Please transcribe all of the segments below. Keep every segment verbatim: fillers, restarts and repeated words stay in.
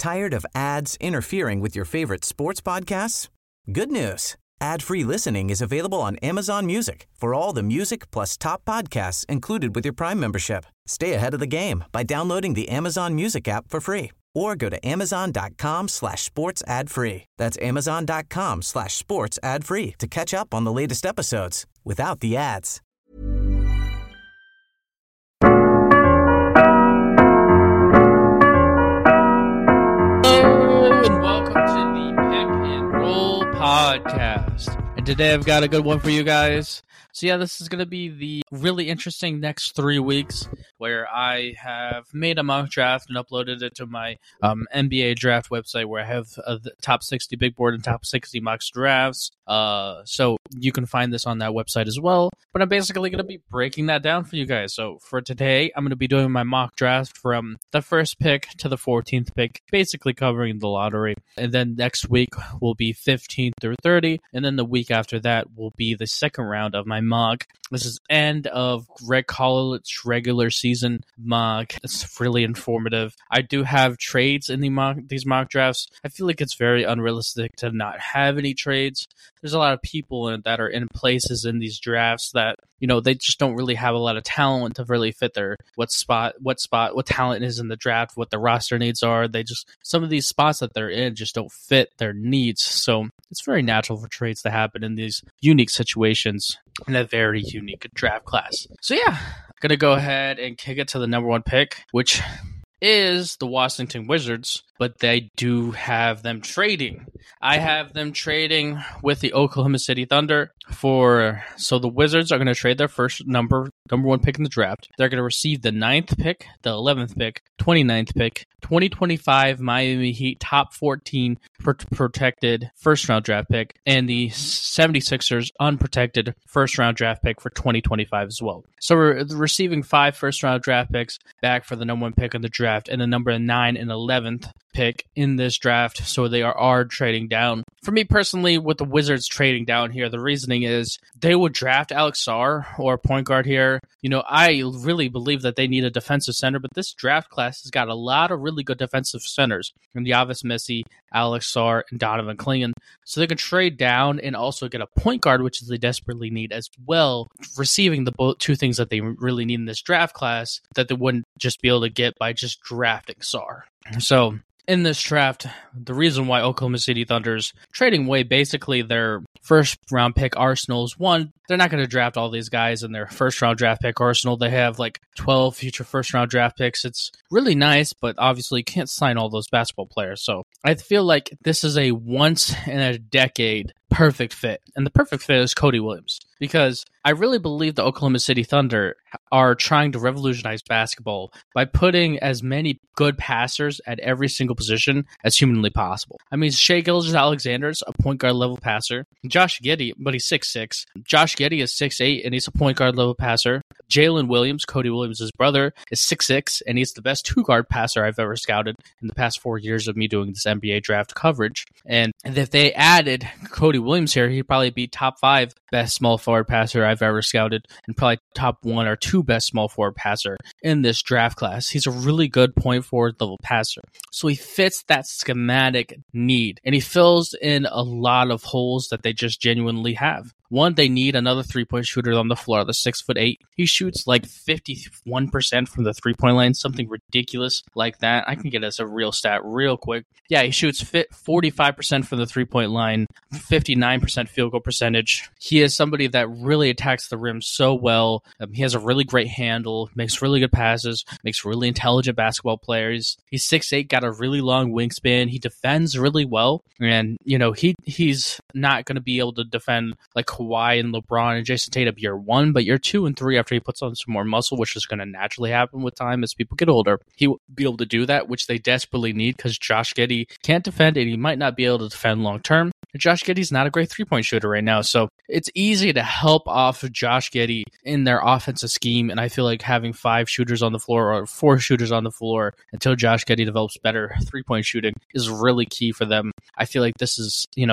Tired of ads interfering with your favorite sports podcasts? Good news. Ad-free listening is available on Amazon Music for all the music plus top podcasts included with your Prime membership. Stay ahead of the game by downloading the Amazon Music app for free or go to amazon.com slash sports ad free. That's amazon.com slash sports ad free to catch up on the latest episodes without the ads. Hello and welcome to the Pick and Roll podcast. And today I've got a good one for you guys. So yeah, this is going to be the really interesting next three weeks where I have made a mock draft and uploaded it to my um, N B A draft website where I have uh, the top sixty big board and top sixty mock drafts. Uh, so you can find this on that website as well. But I'm basically going to be breaking that down for you guys. So for today, I'm going to be doing my mock draft from the first pick to the fourteenth pick, basically covering the lottery. And then next week will be fifteenth through thirty. And then the week after that will be the second round of my mock. This is end of Red College regular season mock. It's really informative. I do have trades in the mock, these mock drafts. I feel like it's very unrealistic to not have any trades. There's a lot of people in, that are in places in these drafts that, you know, they just don't really have a lot of talent to really fit their what spot, what spot, what talent is in the draft, what the roster needs are. They just, some of these spots that they're in just don't fit their needs. So it's very natural for trades to happen in these unique situations in a very unique draft class. So yeah, I'm going to go ahead and kick it to the number one pick, which is the Washington Wizards, but they do have them trading. I have them trading with the Oklahoma City Thunder for, so the Wizards are going to trade their first number, number one pick in the draft. They're going to receive the ninth pick, the eleventh pick, twenty-ninth pick, twenty twenty-five Miami Heat top fourteen pr- protected first round draft pick, and the seventy-sixers unprotected first round draft pick for twenty twenty-five as well. So we're receiving five first round draft picks back for the number one pick in the draft and the number nine and eleventh pick in this draft. So they are, are trading down. For me personally, with the Wizards trading down here, the reasoning is they would draft Alex Sarr or a point guard here. You know, I really believe that they need a defensive center, but this draft class has got a lot of really good defensive centers in Yves Missi, Alex Sarr, and Donovan Clingan. So they can trade down and also get a point guard, which they desperately need as well, receiving the both two things that they really need in this draft class that they wouldn't just be able to get by just drafting Sarr. So in this draft, the reason why Oklahoma City Thunder's trading away basically their first round pick arsenals, one, they're not going to draft all these guys in their first round draft pick arsenal. They have like twelve future first round draft picks. It's really nice, but obviously you can't sign all those basketball players. So I feel like this is a once in a decade perfect fit. And the perfect fit is Cody Williams, because I really believe the Oklahoma City Thunder are trying to revolutionize basketball by putting as many good passers at every single position as humanly possible. I mean, Shai Gilgeous-Alexander's a point guard level passer. Josh Giddey, but he's six six. Josh Giddey is six eight, and he's a point guard level passer. Jalen Williams, Cody Williams' brother, is six six, and he's the best two-guard passer I've ever scouted in the past four years of me doing this N B A draft coverage. And if they added Cody Williams here, he'd probably be top five best small forward passer I've ever scouted, and probably top one or two best small forward passer in this draft class. He's a really good point forward level passer. So he fits that schematic need, and he fills in a lot of holes that they just genuinely have. One, they need another three-point shooter on the floor. The six foot eight, he shoots like fifty-one percent from the three-point line, something ridiculous like that. I can get us a real stat real quick. Yeah, he shoots forty-five percent from the three-point line, fifty-nine percent field goal percentage. He is somebody that really attacks the rim so well. Um, he has a really great handle, makes really good passes, makes really intelligent basketball players. He's six eight, got a really long wingspan. He defends really well, and you know he he's not going to be able to defend like Kawhi and LeBron and Jason Tatum year one, but year two and three, after he puts on some more muscle, which is going to naturally happen with time as people get older, he will be able to do that, which they desperately need because Josh Giddey can't defend and he might not be able to defend long term. Josh Giddey's not a great three-point shooter right now, so it's easy to help off of Josh Giddey in their offensive scheme, and I feel like having five shooters on the floor or four shooters on the floor until Josh Giddey develops better three-point shooting is really key for them. I feel like this is, you know,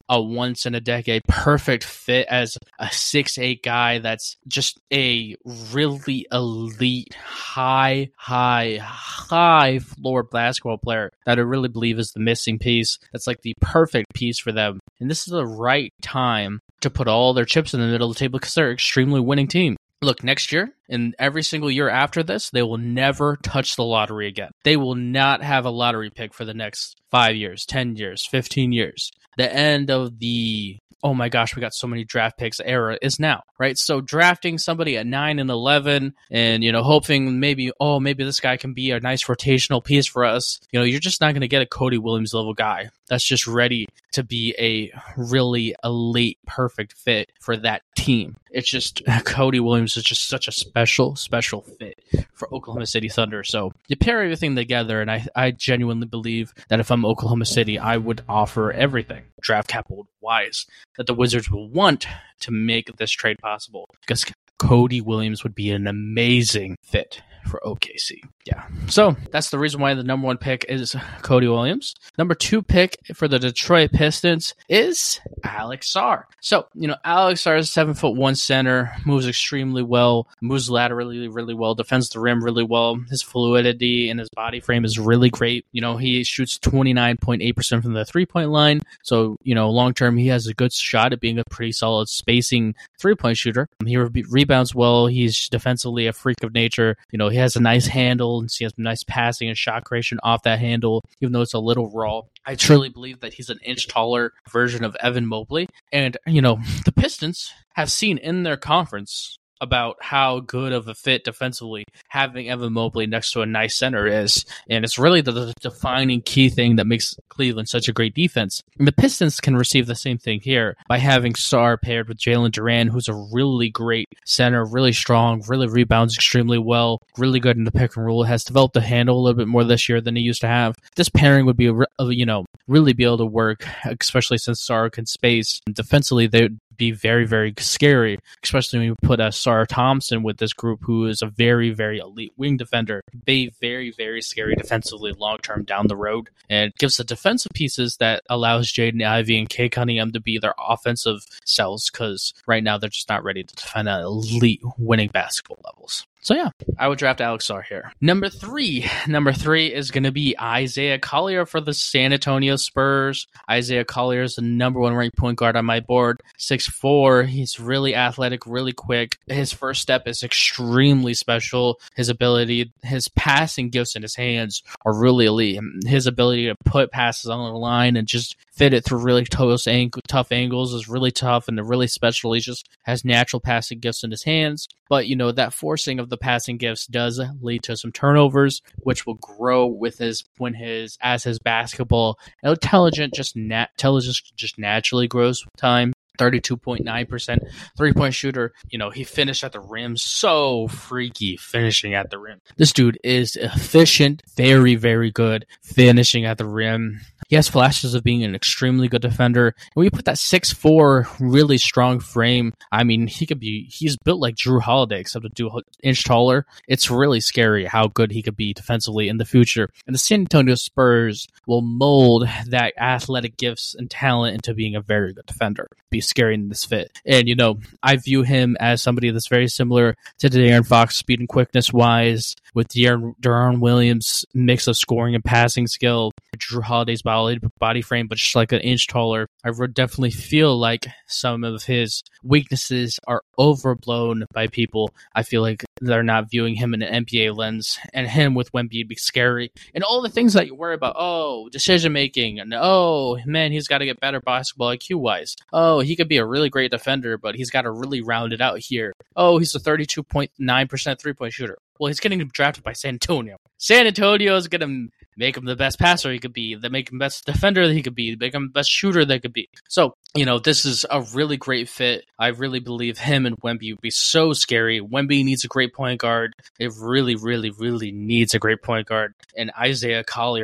a once in a decade perfect fit as a six eight guy that's just a really elite, high, high, high floor basketball player that I really believe is the missing piece. That's like the perfect piece for them. And this is the right time to put all their chips in the middle of the table because they're an extremely winning team. Look, next year and every single year after this, they will never touch the lottery again. They will not have a lottery pick for the next five years, ten years, fifteen years. The end of the, oh my gosh, we got so many draft picks era is now, right? So drafting somebody at nine and eleven and, you know, hoping maybe, oh, maybe this guy can be a nice rotational piece for us. You know, you're just not going to get a Cody Williams level guy that's just ready to be a really elite, perfect fit for that team. It's just, Cody Williams is just such a special, special fit for Oklahoma City Thunder. So you pair everything together, and I, I genuinely believe that if I'm Oklahoma City, I would offer everything, draft capital wise, that the Wizards will want to make this trade possible, because Cody Williams would be an amazing fit for O K C. Yeah. So that's the reason why the number one pick is Cody Williams. Number two pick for the Detroit Pistons is Alex Sarr. So, you know, Alex Sarr is a seven foot one center, moves extremely well, moves laterally really well, defends the rim really well. His fluidity and his body frame is really great. You know, he shoots twenty-nine point eight percent from the three point line. So, you know, long term, he has a good shot at being a pretty solid spacing three point shooter. He re- rebounds well. He's defensively a freak of nature. You know, he has a nice handle and he has nice passing and shot creation off that handle, even though it's a little raw. I truly believe that he's an inch taller version of Evan Mobley. And, you know, the Pistons have seen in their conference about how good of a fit defensively having Evan Mobley next to a nice center is. And it's really the, the defining key thing that makes Cleveland such a great defense. And the Pistons can receive the same thing here by having Sarr paired with Jalen Duran, who's a really great center, really strong, really rebounds extremely well, really good in the pick and roll, has developed a handle a little bit more this year than he used to have. This pairing would be, you know, really be able to work, especially since Sarr can space. Defensively, they would be very, very scary, especially when you put a Sarr Thompson with this group, who is a very, very elite wing defender. Be very, very scary defensively long-term down the road, and gives the defensive pieces that allows Jaden Ivey and Cade Cunningham to be their offensive selves, because right now they're just not ready to defend at elite winning basketball levels. So yeah, I would draft Alex Sarr here. Number three. Number three is going to be Isaiah Collier for the San Antonio Spurs. Isaiah Collier is the number one ranked point guard on my board. six foot four. He's really athletic, really quick. His first step is extremely special. His ability, his passing gifts in his hands are really elite. His ability to put passes on the line and just fit it through really tough, ang- tough angles is really tough and really special. He just has natural passing gifts in his hands. But, you know, that forcing of the passing gifts does lead to some turnovers, which will grow with his, when his, as his basketball intelligence just nat, intelligence just naturally grows with time. thirty-two point nine percent three-point shooter. You know, he finished at the rim. So freaky finishing at the rim. This dude is efficient, very, very good finishing at the rim. He has flashes of being an extremely good defender. When you put that six foot four, really strong frame, I mean, he could be, he's built like Drew Holiday, except a two inch taller. It's really scary how good he could be defensively in the future. And the San Antonio Spurs will mold that athletic gifts and talent into being a very good defender. Be scary in this fit. And, you know, I view him as somebody that's very similar to De'Aaron Fox, speed and quickness wise, with De'Aaron, De'Aaron Williams' mix of scoring and passing skill, Drew Holiday's body, body frame, but just like an inch taller. I would definitely feel like some of his weaknesses are overblown by people. I feel like they're not viewing him in an N B A lens, and him with Wemby be scary. And all the things that you worry about, oh, decision making, and oh, man, he's got to get better basketball I Q wise. Oh, he could be a really great defender, but he's got to really round it out here. Oh, he's a thirty-two point nine percent three-point shooter. Well, he's getting drafted by San Antonio. San Antonio is going to make him the best passer he could be, that make him best defender that he could be, make him the best shooter that could be. So, you know, this is a really great fit. I really believe him and Wemby would be so scary. Wemby needs a great point guard. It really, really, really needs a great point guard. And Isaiah Collier can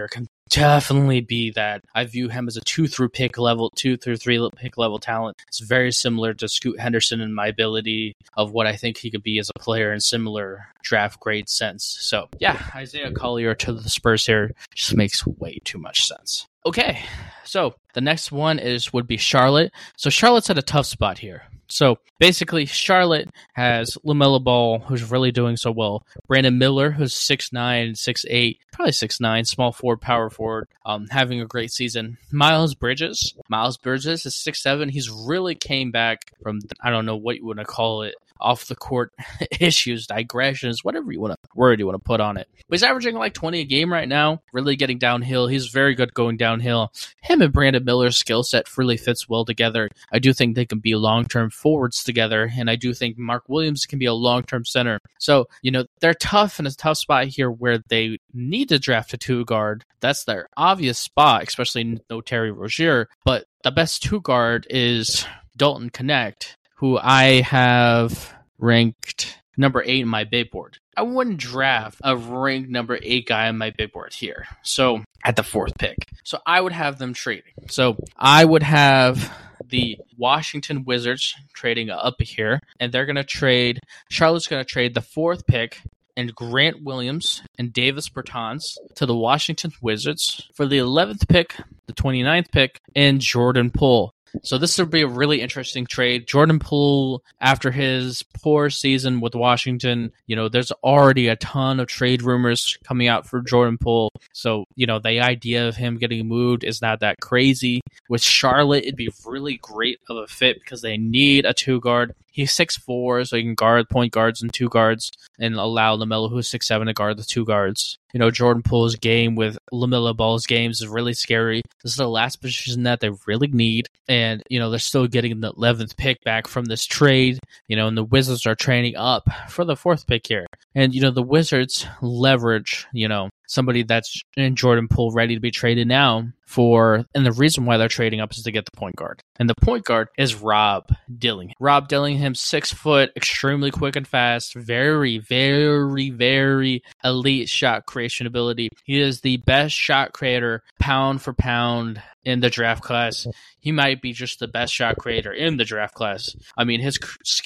definitely be that I view him as a two through pick level, two through three pick level talent. It's very similar to Scoot Henderson in my ability of what I think he could be as a player in similar draft grade sense. So yeah, Isaiah Collier to the Spurs here just makes way too much sense. Okay, so the next one is would be Charlotte. So Charlotte's at a tough spot here. So basically, Charlotte has LaMelo Ball, who's really doing so well. Brandon Miller, who's six nine, six eight, probably six nine, small forward, power forward, um, having a great season. Miles Bridges. Miles Bridges is six seven. He's really came back from, I don't know what you want to call it, off the court issues, digressions, whatever you want to word you want to put on it. But he's averaging like twenty a game right now, really getting downhill. He's very good going downhill. Him and Brandon Miller's skill set really fits well together. I do think they can be long-term forwards together, and I do think Mark Williams can be a long-term center. So, you know, they're tough in a tough spot here where they need to draft a two guard. That's their obvious spot, especially no Terry Rozier. But the best two guard is Dalton Knecht, who I have ranked number eight in my big board. I wouldn't draft a ranked number eight guy on my big board here. So at the fourth pick. So I would have them trading. So I would have the Washington Wizards trading up here, and they're going to trade, Charlotte's going to trade the fourth pick and Grant Williams and Davis Bertans to the Washington Wizards for the eleventh pick, the twenty-ninth pick, and Jordan Poole. So this would be a really interesting trade. Jordan Poole, after his poor season with Washington, you know, there's already a ton of trade rumors coming out for Jordan Poole. So, you know, the idea of him getting moved is not that crazy. With Charlotte, it'd be really great of a fit because they need a two guard. He's six four, so he can guard point guards and two guards and allow LaMelo, who's six seven, to guard the two guards. You know, Jordan Poole's game with LaMelo Ball's games is really scary. This is the last position that they really need. And, you know, they're still getting the eleventh pick back from this trade. You know, and the Wizards are training up for the fourth pick here. And, you know, the Wizards leverage, you know, somebody that's in Jordan Poole ready to be traded now for, and the reason why they're trading up is to get the point guard. And the point guard is Rob Dillingham. Rob Dillingham, six foot, extremely quick and fast, very, very, very elite shot creation ability. He is the best shot creator pound for pound in the draft class. He might be just the best shot creator in the draft class. I mean, his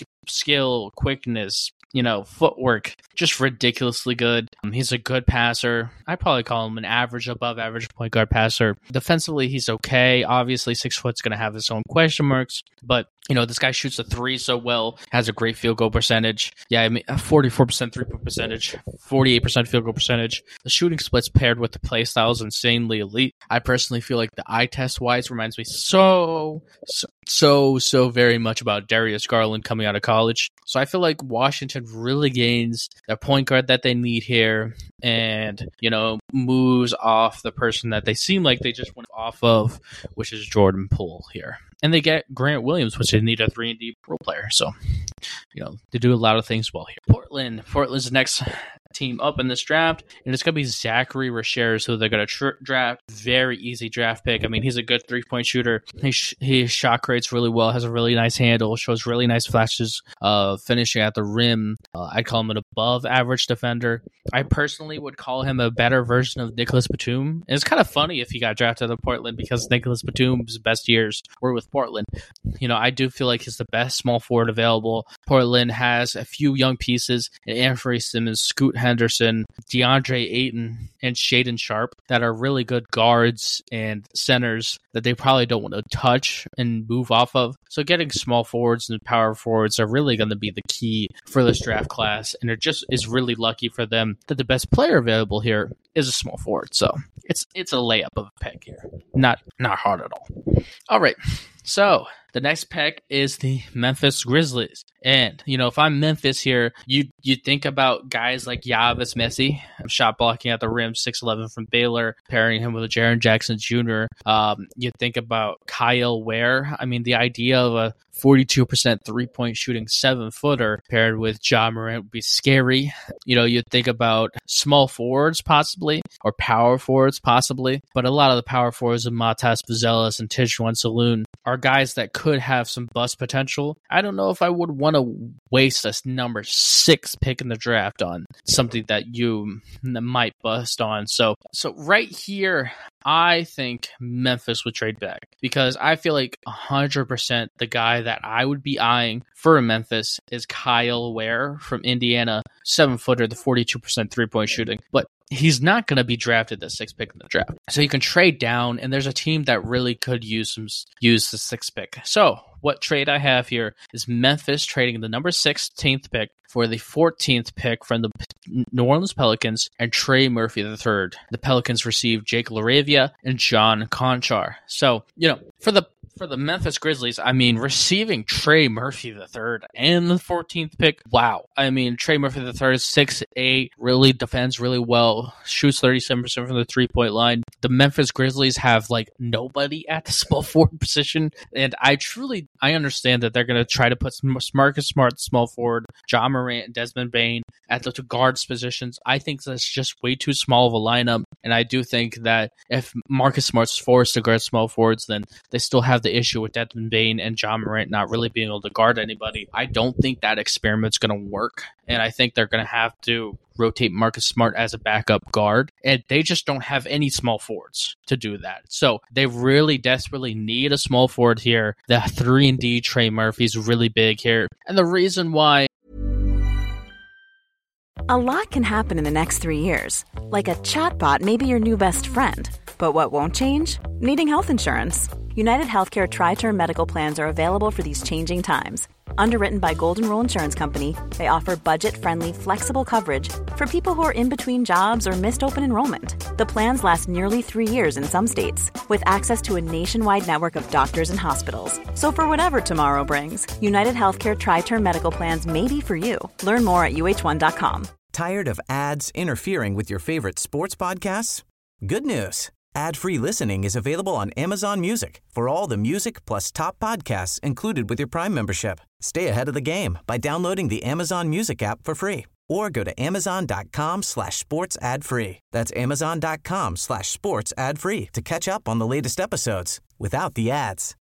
skill, quickness, you know, footwork, just ridiculously good. Um, he's a good passer. I'd probably call him an average, above average point guard passer. Defensively, he's okay. Obviously, six foot's going to have his own question marks, but you know, this guy shoots a three so well, has a great field goal percentage. Yeah, I mean, forty-four percent three-point percentage, forty-eight percent field goal percentage. The shooting splits paired with the play style is insanely elite. I personally feel like the eye test-wise reminds me so, so, so, so very much about Darius Garland coming out of college. So I feel like Washington really gains the point guard that they need here and, you know, moves off the person that they seem like they just went off of, which is Jordan Poole here. And they get Grant Williams, which they need a three and D role player. So, you know, they do a lot of things well here. Portland. Portland's next team up in this draft, and it's going to be Zachary Richers, who they're going to tr- draft. Very easy draft pick. I mean, he's a good three-point shooter. He, sh- he shot creates really well, has a really nice handle, shows really nice flashes of finishing at the rim. Uh, I'd call him an above-average defender. I personally would call him a better version of Nicholas Batum. And it's kind of funny if he got drafted to Portland because Nicholas Batum's best years were with Portland. You know, I do feel like he's the best small forward available. Portland has a few young pieces in Anthony Simmons, Scoot Henderson, DeAndre Ayton, and Shaedon Sharpe that are really good guards and centers that they probably don't want to touch and move off of. So getting small forwards and power forwards are really going to be the key for this draft class, and it just is really lucky for them that the best player available here is a small forward. So it's it's a layup of a pick here. Not not hard at all. All right. So the next pick is the Memphis Grizzlies. And, you know, if I'm Memphis here, you you think about guys like Yavis Messi, shot blocking at the rim, six eleven from Baylor, pairing him with Jaren Jackson Junior Um, you think about Kyle Ware. I mean, the idea of a forty-two percent three-point shooting seven-footer paired with Ja Morant would be scary. You know, you think about small forwards possibly, or power forwards possibly, but a lot of the power forwards of Matas Buzelis and Tijuan Saloon are guys that could have some bust potential. I don't know if I would want to waste this number six pick in the draft on something that you might bust on. So, so right here, I think Memphis would trade back because I feel like one hundred percent the guy that I would be eyeing for Memphis is Kyle Ware from Indiana, seven footer, the forty-two percent three-point shooting. But he's not going to be drafted the sixth pick in the draft. So you can trade down, and there's a team that really could use some use the sixth pick. So what trade I have here is Memphis trading the number sixteenth pick for the fourteenth pick from the New Orleans Pelicans and Trey Murphy the third. The Pelicans received Jake LaRavia and John Conchar. So, you know, for the For the Memphis Grizzlies, I mean, receiving Trey Murphy the third and the fourteenth pick, wow. I mean, Trey Murphy the third is six eight, really defends really well, shoots thirty-seven percent from the three-point line. The Memphis Grizzlies have, like, nobody at the small forward position, and I truly, I understand that they're going to try to put Marcus Smart, small forward, Ja Morant, and Desmond Bane at the two guards positions. I think that's just way too small of a lineup, and I do think that if Marcus Smart's forced to guard small forwards, then they still have the issue with Desmond Bane and Ja Morant not really being able to guard anybody. I don't think that experiment's going to work, and I think they're going to have to rotate Marcus Smart as a backup guard, and they just don't have any small forwards to do that. So they really desperately need a small forward here. The three and D Trey Murphy's really big here, and the reason why. A lot can happen in the next three years. Like a chatbot may be your new best friend. But what won't change? Needing health insurance. United Healthcare Tri-Term Medical Plans are available for these changing times. Underwritten by Golden Rule Insurance Company, they offer budget-friendly, flexible coverage for people who are in between jobs or missed open enrollment. The plans last nearly three years in some states, with access to a nationwide network of doctors and hospitals. So for whatever tomorrow brings, United Healthcare Tri-Term Medical Plans may be for you. Learn more at U H one dot com. Tired of ads interfering with your favorite sports podcasts? Good news. Ad-free listening is available on Amazon Music for all the music plus top podcasts included with your Prime membership. Stay ahead of the game by downloading the Amazon Music app for free or go to amazon.com slash sports ad free. That's amazon.com slash sports ad free to catch up on the latest episodes without the ads.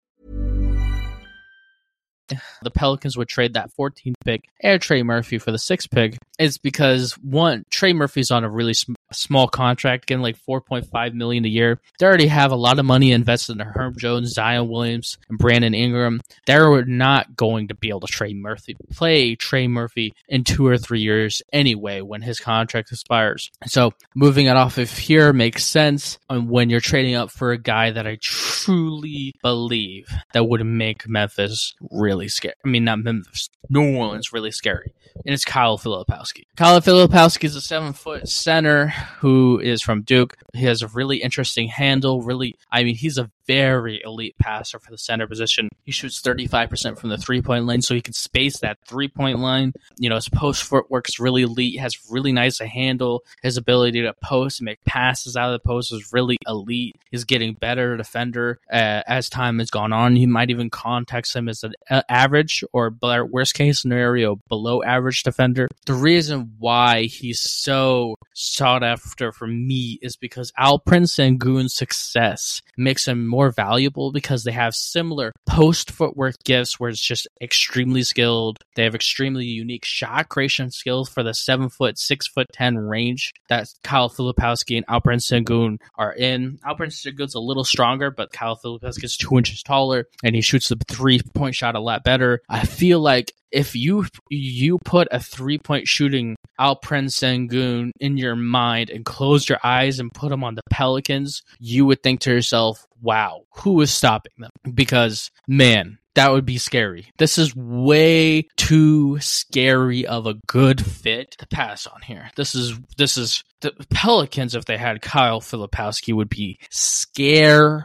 The Pelicans would trade that fourteenth pick and Trey Murphy for the sixth pick is because, one, Trey Murphy's on a really sm- small contract, getting like four point five million dollars a year. They already have a lot of money invested in Herb Jones, Zion Williams, and Brandon Ingram. They're not going to be able to Trey Murphy, play Trey Murphy in two or three years anyway when his contract expires. So moving it off of here makes sense when you're trading up for a guy that I truly believe that would make Memphis really scary. I mean, not Memphis, New Orleans really scary. And it's Kyle Filipowski. Kyle Filipowski is a seven-foot center who is from Duke. He has a really interesting handle. Really, I mean, he's a very elite passer for the center position. He shoots thirty-five percent from the three-point line, so he can space that three-point line. You know, his post footwork is really elite. He has really nice a handle. His ability to post and make passes out of the post is really elite. He's getting better defender uh, as time has gone on. He might even context him as an uh, average or, worst case scenario, below average defender. The reason why he's so sought after for me is because Alperen Sengun's success makes him more valuable because they have similar post footwork gifts where it's just extremely skilled. They have extremely unique shot creation skills for the seven foot, six foot ten range that Kyle Filipowski and Alperen Sengun are in. Alperen Sengun's a little stronger, but Kyle Filipowski is two inches taller and he shoots the three point shot a lot better. I feel like if you you put a three-point shooting Alperen Sengun in your mind and close your eyes and put him on the Pelicans, you would think to yourself, wow, who is stopping them? Because, man, that would be scary. This is way too scary of a good fit to pass on here. This is, this is, the Pelicans, if they had Kyle Filipowski, would be scary.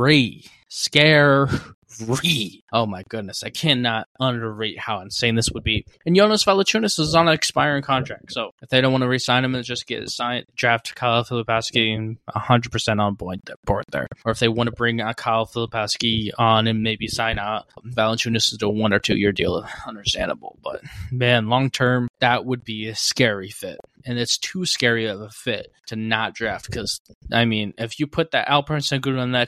Scary. Oh my goodness, I cannot underrate how insane this would be. And Jonas Valanciunas is on an expiring contract, so if they don't want to re-sign him and just get signed, draft Kyle Filipowski and one hundred percent on board there. Or if they want to bring uh, Kyle Filipowski on and maybe sign out Valanciunas to a one or two year deal, understandable. But man, long term, that would be a scary fit. And it's too scary of a fit to not draft because, I mean, if you put that Alperen Sengun on that team,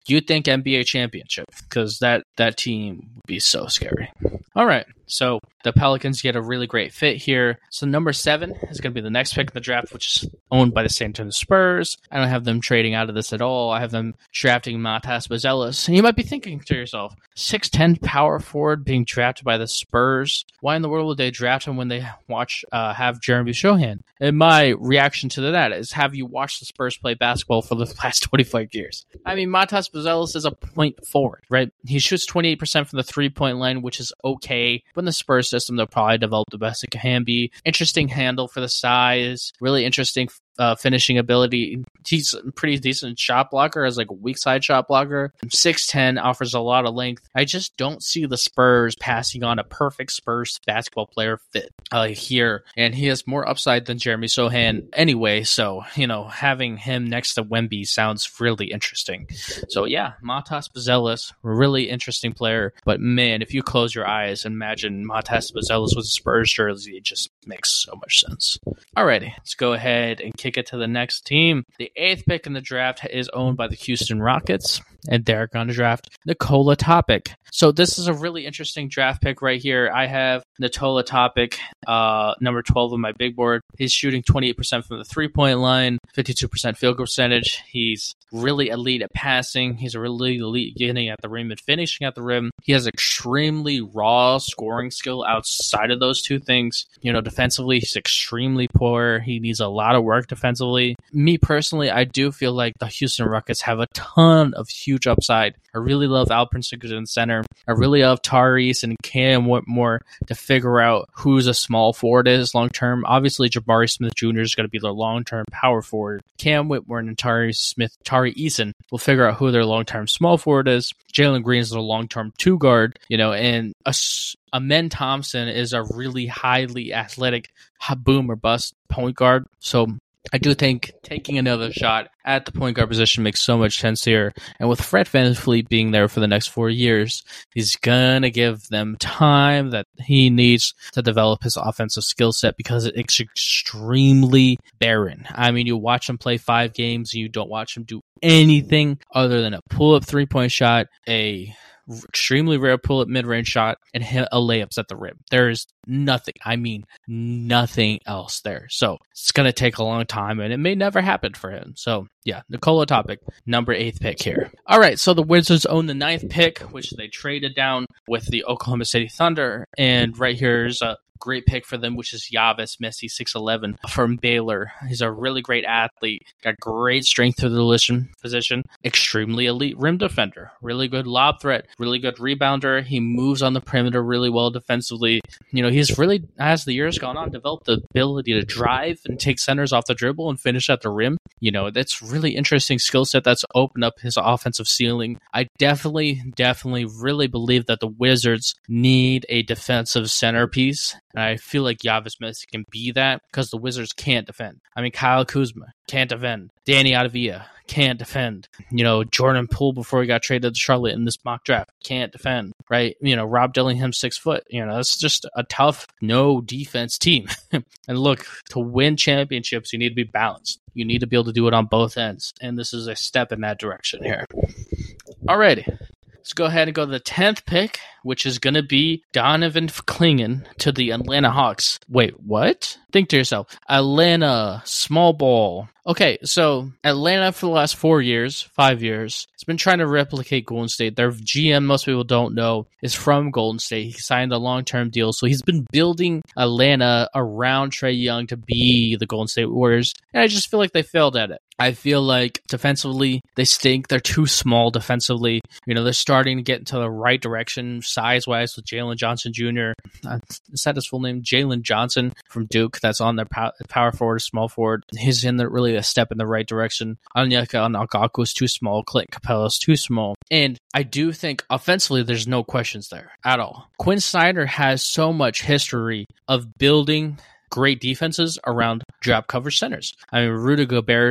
you think N B A championship, because that, that team would be so scary. All right, so the Pelicans get a really great fit here. So number seven is going to be the next pick in the draft, which is owned by the San Antonio Spurs. I don't have them trading out of this at all. I have them drafting Matas Buzelis. And you might be thinking to yourself, six ten power forward being drafted by the Spurs? Why in the world would they draft him when they watch uh, have Jeremy Sohan? And my reaction to that is, have you watched the Spurs play basketball for the past twenty-five years? I mean, Matas Buzelis is a point forward, right? He shoots twenty-eight percent from the three-point line, which is okay. But in the Spurs system, they'll probably develop the best it can be. Interesting handle for the size. Really interesting uh, finishing ability. He's a pretty decent shot blocker as like a weak side shot blocker. six ten offers a lot of length. I just don't see the Spurs passing on a perfect Spurs basketball player fit uh, here. And he has more upside than Jeremy Sohan anyway. So, you know, having him next to Wemby sounds really interesting. So yeah, Matas Buzelis, really interesting player. But man, if you close your eyes and imagine Matas Buzelis with a Spurs jersey, it just makes so much sense. Alrighty, let's go ahead and kick it to the next team. The eighth pick in the draft is owned by the Houston Rockets, and they're going to draft Nikola Topic. So this is a really interesting draft pick right here. I have Nikola Topic, uh, number twelve on my big board. He's shooting twenty-eight percent from the three-point line, fifty-two percent field goal percentage. He's really elite at passing. He's a really elite getting at the rim and finishing at the rim. He has extremely raw scoring skill outside of those two things. You know, defensively, he's extremely poor. He needs a lot of work defensively. Me personally, I do feel like the Houston Rockets have a ton of huge upside. I really love Alperen Sengun in center. I really love Tyrese and Cam Whitmore to figure out who's a small forward is long term. Obviously, Jabari Smith Junior is going to be their long term power forward. Cam Whitmore and Tyrese Smith, Tari Eason will figure out who their long term small forward is. Jalen Green is their long term two guard, you know, and a Amen Thompson is a really highly athletic boom or bust point guard. So I do think taking another shot at the point guard position makes so much sense here. And with Fred VanVleet being there for the next four years, he's going to give them time that he needs to develop his offensive skill set because it's extremely barren. I mean, you watch him play five games and you don't watch him do anything other than a pull-up three-point shot, a extremely rare pull-up mid-range shot, and hit a layups at the rim. There is nothing, I mean nothing else there. So it's going to take a long time, and it may never happen for him. So yeah, Nikola Topic, number eighth pick here. All right, so the Wizards own the ninth pick, which they traded down with the Oklahoma City Thunder, and right here's a great pick for them, which is Yavis Messi, six eleven from Baylor. He's a really great athlete, got great strength to the position, extremely elite rim defender, really good lob threat, really good rebounder. He moves on the perimeter really well defensively. You know, he's really, as the years gone on, developed the ability to drive and take centers off the dribble and finish at the rim. You know, that's really interesting skill set that's opened up his offensive ceiling. I definitely, definitely really believe that the Wizards need a defensive centerpiece. And I feel like Yavis Messi can be that because the Wizards can't defend. I mean, Kyle Kuzma can't defend. Danny Adavia can't defend. You know, Jordan Poole, before he got traded to Charlotte in this mock draft, can't defend, right? You know, Rob Dillingham, six foot. You know, it's just a tough, no defense team. And look, to win championships, you need to be balanced. You need to be able to do it on both ends. And this is a step in that direction here. Alrighty. Let's go ahead and go to the tenth pick, which is going to be Donovan Clingan to the Atlanta Hawks. Wait, what? Think to yourself, Atlanta, small ball. Okay, so Atlanta for the last four years, five years, has been trying to replicate Golden State. Their G M, most people don't know, is from Golden State. He signed a long-term deal, so he's been building Atlanta around Trae Young to be the Golden State Warriors, and I just feel like they failed at it. I feel like defensively, they stink. They're too small defensively. You know, they're starting to get into the right direction size-wise with Jalen Johnson Junior Uh, is that his full name? Jalen Johnson from Duke. That's on their pow- power forward, small forward. He's in the, really a step in the right direction. Onyeka Onagaku is too small. Clint Capella is too small. And I do think offensively, there's no questions there at all. Quinn Snyder has so much history of building great defenses around drop coverage centers. I mean, Rudy Gobert's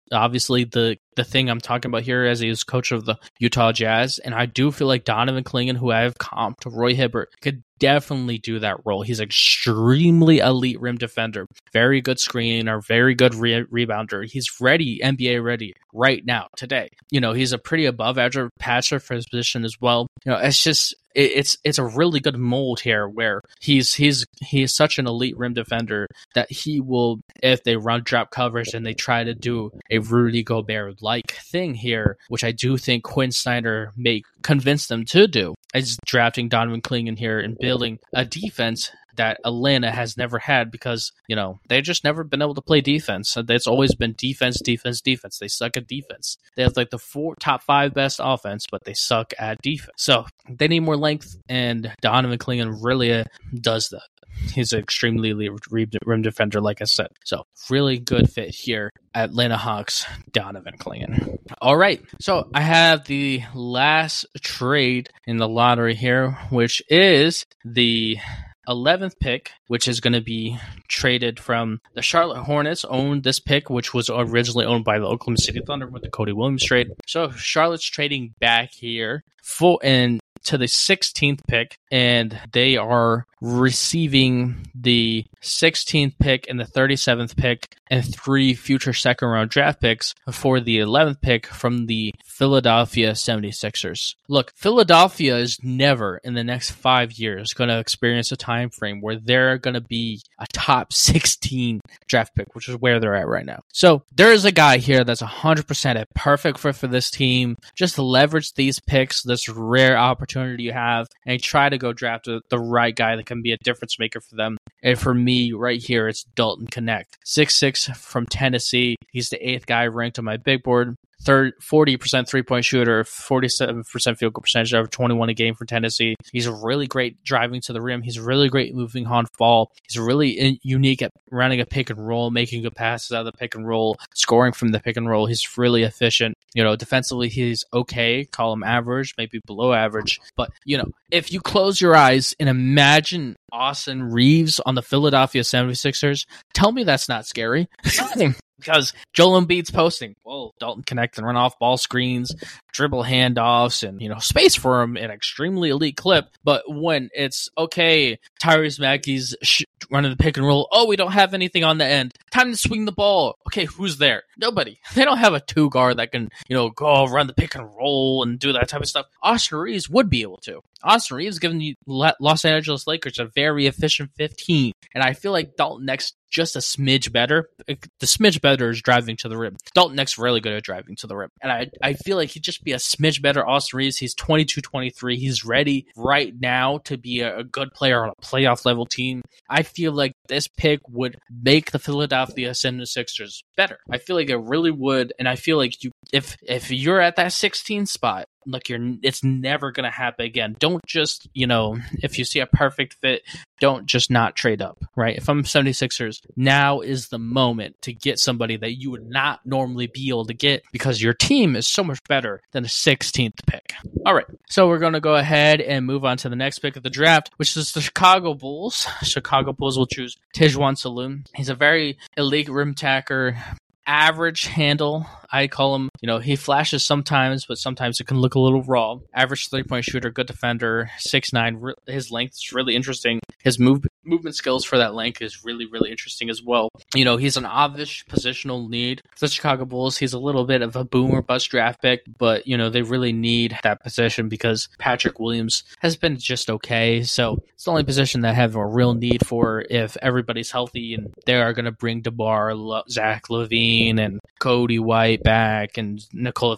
obviously the the thing I'm talking about here, as he is coach of the Utah Jazz, and I do feel like Donovan Clingan, who I have comped to Roy Hibbert, could definitely do that role. He's extremely elite rim defender, very good screener, very good re- rebounder. He's ready, N B A ready right now, today. You know, he's a pretty above average passer for his position as well. You know, it's just it, it's it's a really good mold here where he's he's he's such an elite rim defender that he will, if they run drop coverage and they try to do a Rudy Gobert like thing here, which I do think Quinn Snyder may convince them to do, is drafting Donovan Clingan here and building a defense that Atlanta has never had, because, you know, they've just never been able to play defense. It's always been defense, defense, defense. They suck at defense. They have like the four top five best offense, but they suck at defense. So they need more length, and Donovan Clingan really uh, does that. He's an extremely elite rim defender, like I said. So really good fit here. Atlanta Hawks, Donovan Clingan. All right. So I have the last trade in the lottery here, which is the eleventh pick, which is going to be traded from the Charlotte Hornets. Owned this pick, which was originally owned by the Oklahoma City Thunder with the Cody Williams trade. So Charlotte's trading back here for and to the sixteenth pick, and they are receiving the sixteenth pick and the thirty-seventh pick and three future second round draft picks for the eleventh pick from the Philadelphia seventy-sixers. Look, Philadelphia is never in the next five years going to experience a time frame where they're going to be a top sixteen draft pick, which is where they're at right now. So there is a guy here that's one hundred percent a perfect fit for this team. Just to leverage these picks, this rare opportunity you have, and try to go draft the right guy that can be a difference maker for them. And for me, right here, it's Dalton Knecht. six six from Tennessee. He's the eighth guy ranked on my big board. Third, forty percent three-point shooter, forty-seven percent field goal percentage, over twenty-one a game for Tennessee. He's really great driving to the rim. He's really great moving on ball. He's really in, unique at running a pick and roll, making good passes out of the pick and roll, scoring from the pick and roll. He's really efficient. You know, defensively, he's okay. Call him average, maybe below average. But, you know, if you close your eyes and imagine Austin Reeves on the Philadelphia seventy-sixers, tell me that's not scary. Because Joel Embiid's posting, well, Dalton Knecht and run off ball screens, dribble handoffs, and, you know, space for him an extremely elite clip. But when it's, okay, Tyrese Maxey's sh- running the pick and roll, oh, we don't have anything on the end, time to swing the ball. Okay, who's there? Nobody. They don't have a two guard that can, you know, go run the pick and roll and do that type of stuff. Austin Reeves would be able to. Austin Reeves giving the Los Angeles Lakers a very efficient fifteen. And I feel like Dalton Knecht's just a smidge better. The smidge better is driving to the rim. Dalton Knecht's really good at driving to the rim. And I I feel like he'd just be a smidge better Austin Reeves. He's twenty-two twenty-three. He's ready right now to be a, a good player on a playoff level team. I feel like this pick would make the Philadelphia seventy-sixers better. I feel like it really would. And I feel like you, if if you're at that sixteen spot, look, you're it's never going to happen again. Don't just, you know, if you see a perfect fit, don't just not trade up, right? If I'm seventy-sixers, now is the moment to get somebody that you would not normally be able to get because your team is so much better than a sixteenth pick. All right, so we're going to go ahead and move on to the next pick of the draft, which is the Chicago Bulls. Chicago Bulls will choose Tijuan Saloon. He's a very elite rim attacker, average handle. I call him, you know, he flashes sometimes, but sometimes it can look a little raw. Average three-point shooter, good defender, six nine. His length is really interesting. His move, movement skills for that length is really, really interesting as well. You know, he's an obvious positional need for the Chicago Bulls. He's a little bit of a boom or bust draft pick, but, you know, they really need that position because Patrick Williams has been just okay. So it's the only position that I have a real need for if everybody's healthy, and they are going to bring DeMar, Zach LaVine, and Cody White back, and Nikola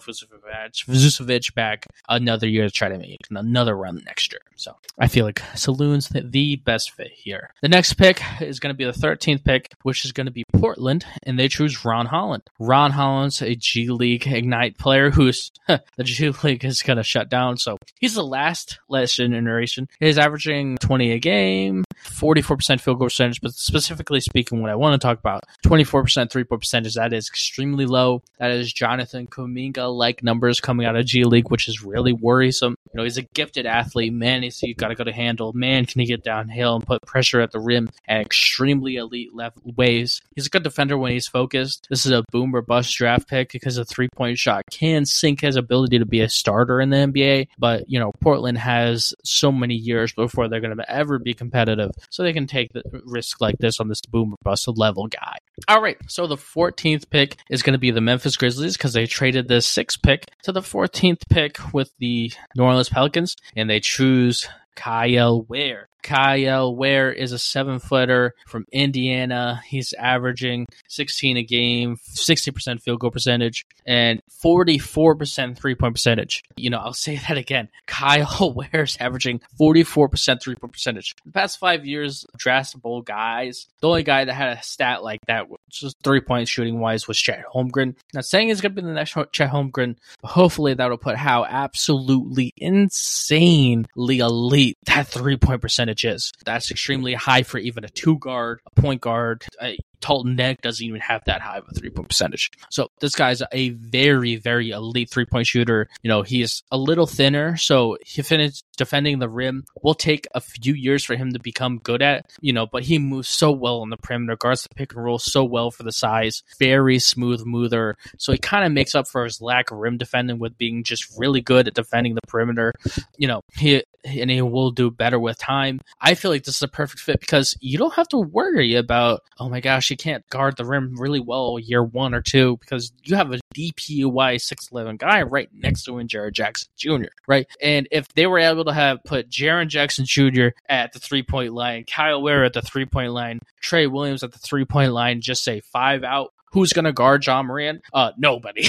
Vucevic back another year to try to make another run next year. So I feel like Saloon's the best fit here. The next pick is going to be the thirteenth pick, which is going to be Portland, and they choose Ron Holland. Ron Holland's a G League Ignite player who's huh, the G League is going to shut down. So he's the last last generation. He's averaging twenty a game, forty-four percent field goal percentage, but specifically speaking, what I want to talk about, twenty-four percent three-point percentage, that is extremely low. That is Jonathan Kuminga-like numbers coming out of G League, which is really worrisome. You know, he's a gifted athlete. Man, he's got to go to handle. Man, can he get downhill and put pressure pressure at the rim at extremely elite level ways. He's a good defender when he's focused. This is a boom or bust draft pick because a three-point shot can sink his ability to be a starter in the N B A, but, you know, Portland has so many years before they're going to ever be competitive, so they can take the risk like this on this boom or bust level guy. All right, so the fourteenth pick is going to be the Memphis Grizzlies because they traded the sixth pick to the fourteenth pick with the New Orleans Pelicans, and they choose Kyle Ware. Kyle Ware is a seven-footer from Indiana. He's averaging sixteen a game, sixty percent field goal percentage, and forty-four percent three-point percentage. You know, I'll say that again. Kyle Ware's averaging forty-four percent three-point percentage. The past five years, draftable guys, the only guy that had a stat like that, just three-point shooting-wise, was Chet Holmgren. Not saying he's going to be the next Chet Holmgren, but hopefully that'll put how absolutely insanely elite that three-point percentage is. That's extremely high for even a two guard, a point guard. A Talton Neck doesn't even have that high of a three-point percentage. So this guy's a very, very elite three-point shooter. You know, he's a little thinner, so he finished defending the rim will take a few years for him to become good at, you know, but he moves so well on the perimeter, guards the pick and roll so well for the size, very smooth mover. So he kind of makes up for his lack of rim defending with being just really good at defending the perimeter. You know, he and he will do better with time. I feel like this is a perfect fit because you don't have to worry about, oh my gosh, you can't guard the rim really well year one or two because you have a D P U Y six eleven guy right next to him, Jaren Jackson Junior, right? And if they were able to have put Jaren Jackson Junior at the three-point line, Kyle Ware at the three-point line, Trey Williams at the three-point line, just say five out, who's going to guard Ja Morant? Uh, nobody.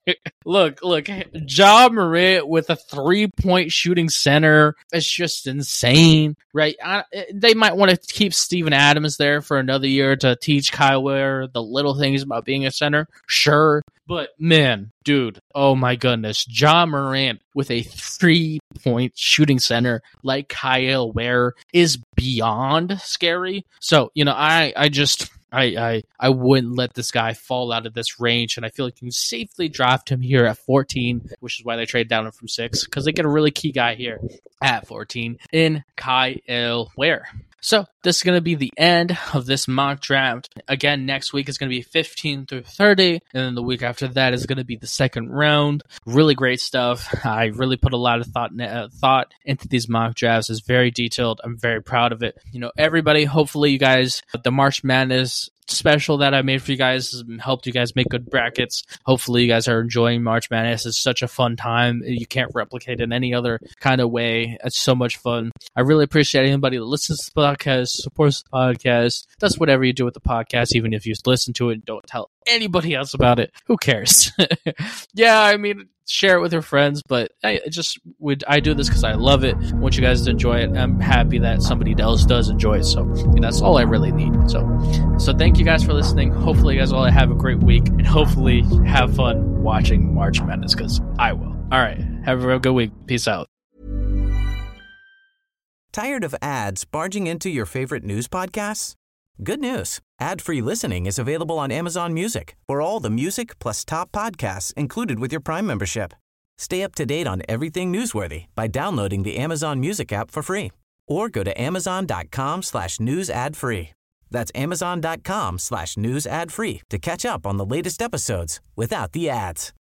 Look, look, Ja Morant with a three-point shooting center is just insane, right? I, they might want to keep Steven Adams there for another year to teach Kyle Ware the little things about being a center, sure. But, man, dude, oh my goodness, Ja Morant with a three-point shooting center like Kyle Ware is beyond scary. So, you know, I, I just... I, I I wouldn't let this guy fall out of this range, and I feel like you can safely draft him here at fourteen, which is why they trade down from six, because they get a really key guy here at fourteen in Kyle Ware. So this is going to be the end of this mock draft. Again, next week is going to be fifteen through thirty, and then the week after that is going to be the second round. Really great stuff. I really put a lot of thought uh, thought into these mock drafts. It's very detailed. I'm very proud of it. You know, everybody, hopefully you guys, the March Madness special that I made for you guys has helped you guys make good brackets. Hopefully you guys are enjoying March Madness. It's such a fun time. You can't replicate it in any other kind of way. It's so much fun. I really appreciate anybody that listens to the podcast, supports the podcast, does whatever you do with the podcast, even if you listen to it and don't tell anybody else about it. Who cares? Yeah, I mean, share it with your friends, but I just would I do this because I love it. I want you guys to enjoy it. I'm happy that somebody else does enjoy it. So you know, that's all I really need. So so thank you guys for listening. Hopefully you guys all have a great week, and hopefully have fun watching March Madness, because I will. All right, have a real good week. Peace out. Tired of ads barging into your favorite news podcasts? Good news. Ad-free listening is available on Amazon Music for all the music plus top podcasts included with your Prime membership. Stay up to date on everything newsworthy by downloading the Amazon Music app for free or go to amazon.com slash news ad free. That's amazon.com slash news ad free to catch up on the latest episodes without the ads.